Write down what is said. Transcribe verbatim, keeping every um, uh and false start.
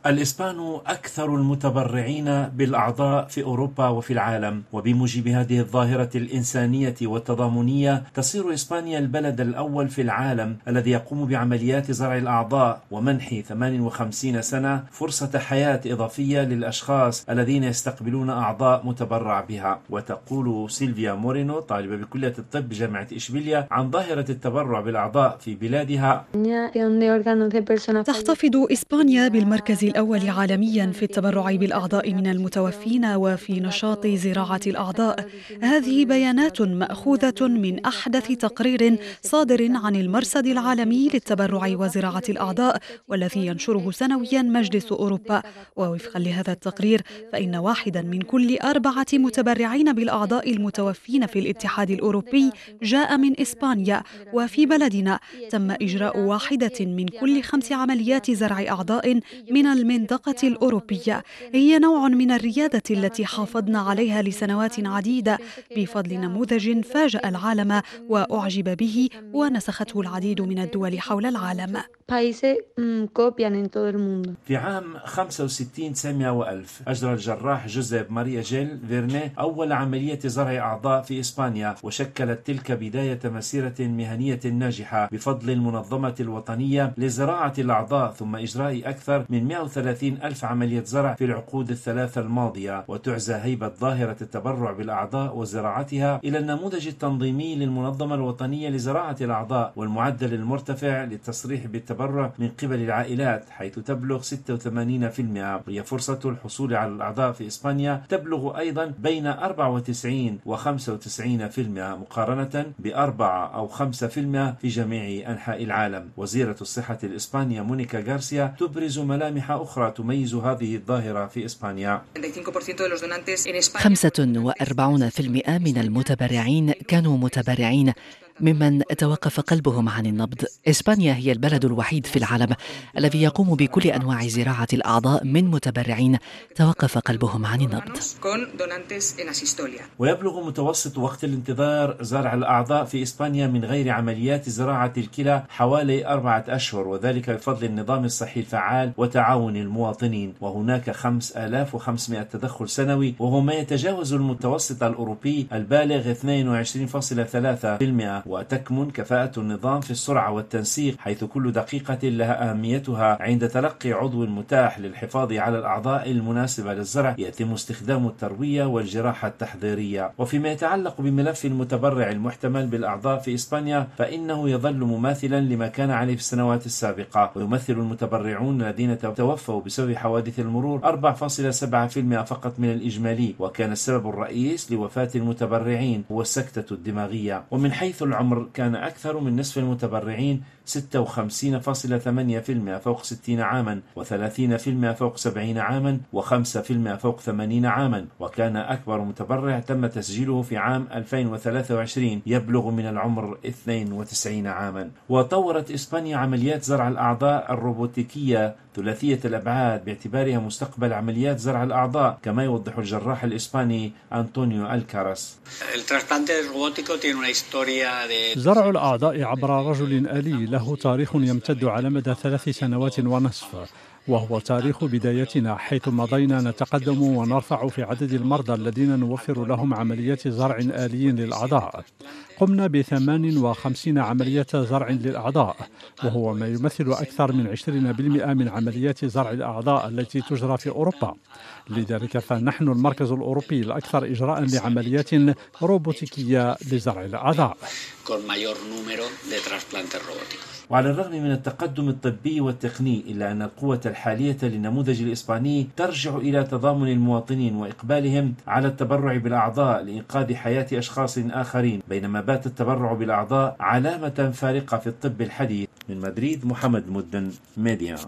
الإسبان أكثر المتبرعين بالأعضاء في أوروبا وفي العالم، وبموجب هذه الظاهرة الإنسانية والتضامنية تصير إسبانيا البلد الأول في العالم الذي يقوم بعمليات زرع الأعضاء ومنح ثمان وخمسين سنة فرصة حياة إضافية للأشخاص الذين يستقبلون أعضاء متبرع بها. وتقول سيلفيا مورينو طالبة بكلية الطب بجامعة إشبيلية عن ظاهرة التبرع بالأعضاء في بلادها: تحتفظ إسبانيا بالمركز الأول عالميا في التبرع بالأعضاء من المتوفين وفي نشاط زراعة الأعضاء. هذه بيانات مأخوذة من أحدث تقرير صادر عن المرصد العالمي للتبرع وزراعة الأعضاء والذي ينشره سنويا مجلس أوروبا. ووفقا لهذا التقرير فإن واحدا من كل أربعة متبرعين بالأعضاء المتوفين في الاتحاد الأوروبي جاء من إسبانيا، وفي بلدنا تم إجراء واحدة من كل خمس عمليات زرع أعضاء من المنطقة الأوروبية. هي نوع من الريادة التي حافظنا عليها لسنوات عديدة بفضل نموذج فاجأ العالم وأعجب به ونسخته العديد من الدول حول العالم. في عام خمسة وستين تسعمائة وألف أجرى الجراح جوزيف ماريا جيل فيرنيه أول عملية زرع أعضاء في إسبانيا، وشكلت تلك بداية مسيرة مهنية ناجحة بفضل المنظمة الوطنية لزراعة الأعضاء، ثم إجراء أكثر من مئة وثلاثين ألف عملية زرع في العقود الثلاثة الماضية. وتعزى هيبة ظاهرة التبرع بالأعضاء وزراعتها إلى النموذج التنظيمي للمنظمة الوطنية لزراعة الأعضاء والمعدل المرتفع للتصريح بالتبرع من قبل العائلات حيث تبلغ ستة وثمانين بالمئة. وهي فرصة الحصول على الأعضاء في إسبانيا تبلغ أيضا بين أربعة وتسعين وخمسة وتسعين بالمئة مقارنة بأربعة أو خمسة بالمئة في جميع أنحاء العالم. وزيرة الصحة الإسبانية مونيكا غارسيا تبرز ملامح أخرى تميز هذه الظاهرة في إسبانيا: خمسة وأربعين بالمئة من المتبرعين كانوا متبرعين ممن توقف قلبهم عن النبض. إسبانيا هي البلد الوحيد في العالم الذي يقوم بكل أنواع زراعة الأعضاء من متبرعين توقف قلبهم عن النبض. ويبلغ متوسط وقت الانتظار زرع الأعضاء في إسبانيا من غير عمليات زراعة الكلى حوالي أربعة أشهر، وذلك بفضل النظام الصحي الفعال وتعاون المواطنين. وهناك خمسة آلاف وخمسمائة تدخل سنوي، وهو ما يتجاوز المتوسط الأوروبي البالغ اثنين وعشرين فاصلة ثلاثة بالمئة. وتكمن كفاءة النظام في السرعة والتنسيق، حيث كل دقيقة لها أهميتها. عند تلقي عضو متاح للحفاظ على الأعضاء المناسبة للزرع يتم استخدام التروية والجراحة التحضيرية. وفيما يتعلق بملف المتبرع المحتمل بالأعضاء في إسبانيا فإنه يظل مماثلا لما كان عليه في السنوات السابقة، ويمثل المتبرعون الذين توفوا بسبب حوادث المرور أربعة فاصلة سبعة بالمئة فقط من الإجمالي. وكان السبب الرئيس لوفاة المتبرعين هو السكتة الدماغية. ومن حيث العمر كان أكثر من نصف المتبرعين ستة وخمسين فاصلة ثمانية بالمئة فوق ستين عاما، وثلاثين بالمئة فوق سبعين عاما، وخمسة بالمئة فوق ثمانين عاما. وكان أكبر متبرع تم تسجيله في عام ألفين وثلاثة وعشرين يبلغ من العمر اثنين وتسعين عاما. وطورت إسبانيا عمليات زرع الأعضاء الروبوتيكية ثلاثية الأبعاد باعتبارها مستقبل عمليات زرع الأعضاء، كما يوضح الجراح الإسباني أنطونيو الكاراس. زرع الأعضاء عبر رجل آلي له تاريخ يمتد على مدى ثلاث سنوات ونصف، وهو تاريخ بدايتنا، حيث مضينا نتقدم ونرفع في عدد المرضى الذين نوفر لهم عمليات زرع آلي للأعضاء. قمنا بثمان وخمسين عملية زرع للأعضاء، وهو ما يمثل أكثر من عشرين بالمئة من عمليات زرع الأعضاء التي تجرى في أوروبا. لذلك فنحن المركز الأوروبي الأكثر إجراء لعمليات روبوتيكية لزرع الأعضاء. وعلى الرغم من التقدم الطبي والتقني إلا أن القوة الحالية للنموذج الإسباني ترجع إلى تضامن المواطنين وإقبالهم على التبرع بالأعضاء لإنقاذ حياة أشخاص آخرين، بينما بات التبرع بالأعضاء علامة فارقة في الطب الحديث. من مدريد محمد مدن، ميديا.